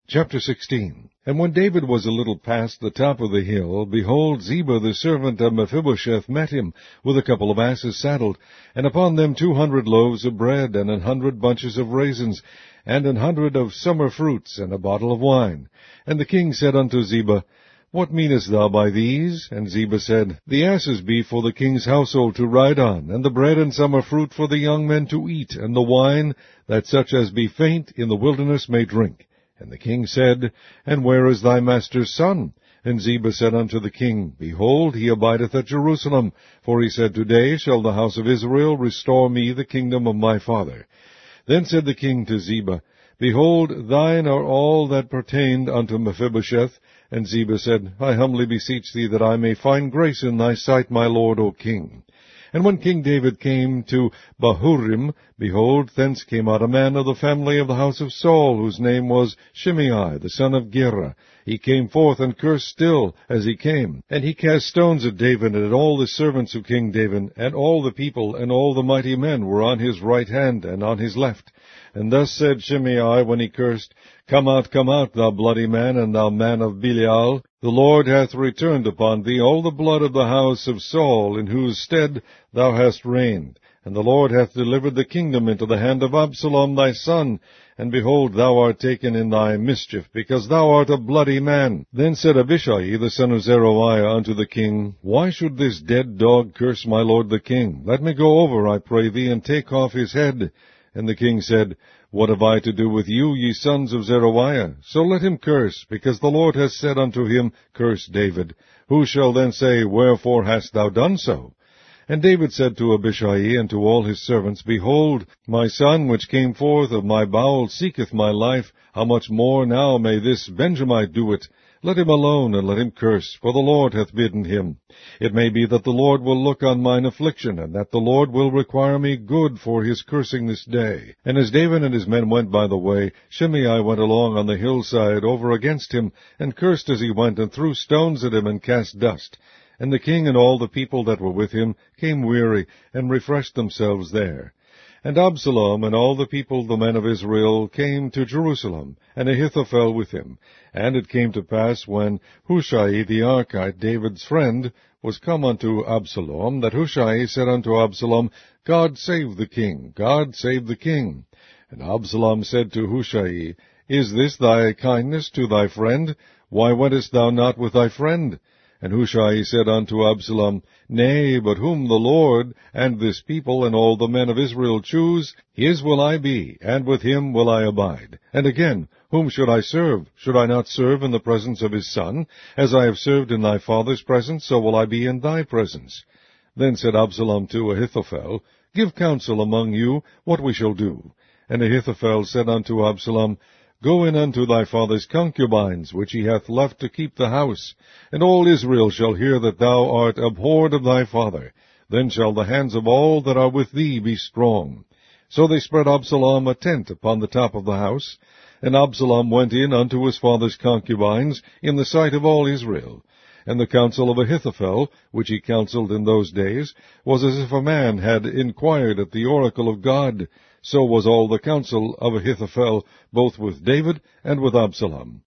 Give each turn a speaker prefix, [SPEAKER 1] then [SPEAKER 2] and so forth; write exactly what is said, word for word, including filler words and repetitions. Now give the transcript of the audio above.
[SPEAKER 1] Chapter sixteen. And when David was a little past the top of the hill, behold, Ziba the servant of Mephibosheth met him, with a couple of asses saddled, and upon them two hundred loaves of bread, and an hundred bunches of raisins, and an hundred of summer fruits, and a bottle of wine. And the king said unto Ziba, What meanest thou by these? And Ziba said, The asses be for the king's household to ride on, and the bread and summer fruit for the young men to eat, and the wine, that such as be faint in the wilderness may drink. And the king said, And where is thy master's son? And Ziba said unto the king, Behold, he abideth at Jerusalem. For he said, Today shall the house of Israel restore me the kingdom of my father. Then said the king to Ziba, Behold, thine are all that pertained unto Mephibosheth. And Ziba said, I humbly beseech thee that I may find grace in thy sight, my lord, O king. And when King David came to Bahurim, behold, thence came out a man of the family of the house of Saul, whose name was Shimei, the son of Gera. He came forth and cursed still as he came. And he cast stones at David and at all the servants of King David, and all the people and all the mighty men were on his right hand and on his left. And thus said Shimei when he cursed, Come out, come out, thou bloody man, and thou man of Belial. The Lord hath returned upon thee all the blood of the house of Saul, in whose stead thou hast reigned. And the Lord hath delivered the kingdom into the hand of Absalom thy son. And behold, thou art taken in thy mischief, because thou art a bloody man. Then said Abishai the son of Zeruiah unto the king, Why should this dead dog curse my lord the king? Let me go over, I pray thee, and take off his head. And the king said, What have I to do with you, ye sons of Zeruiah? So let him curse, because the Lord hath said unto him, Curse David. Who shall then say, Wherefore hast thou done so? And David said to Abishai and to all his servants, Behold, my son which came forth of my bowels seeketh my life. How much more now may this Benjamite do it? Let him alone, and let him curse, for the Lord hath bidden him. It may be that the Lord will look on mine affliction, and that the Lord will require me good for his cursing this day. And as David and his men went by the way, Shimei went along on the hillside over against him, and cursed as he went, and threw stones at him, and cast dust. And the king and all the people that were with him came weary, and refreshed themselves there. And Absalom and all the people, the men of Israel, came to Jerusalem, and Ahithophel with him. And it came to pass, when Hushai the Archite, David's friend, was come unto Absalom, that Hushai said unto Absalom, God save the king, God save the king. And Absalom said to Hushai, Is this thy kindness to thy friend? Why wentest thou not with thy friend? And Hushai said unto Absalom, Nay, but whom the Lord, and this people, and all the men of Israel choose, his will I be, and with him will I abide. And again, whom should I serve? Should I not serve in the presence of his son? As I have served in thy father's presence, so will I be in thy presence. Then said Absalom to Ahithophel, Give counsel among you what we shall do. And Ahithophel said unto Absalom, Go in unto thy father's concubines, which he hath left to keep the house, and all Israel shall hear that thou art abhorred of thy father. Then shall the hands of all that are with thee be strong. So they spread Absalom a tent upon the top of the house, and Absalom went in unto his father's concubines in the sight of all Israel. And the counsel of Ahithophel, which he counselled in those days, was as if a man had inquired at the oracle of God. So was all the counsel of Ahithophel, both with David and with Absalom.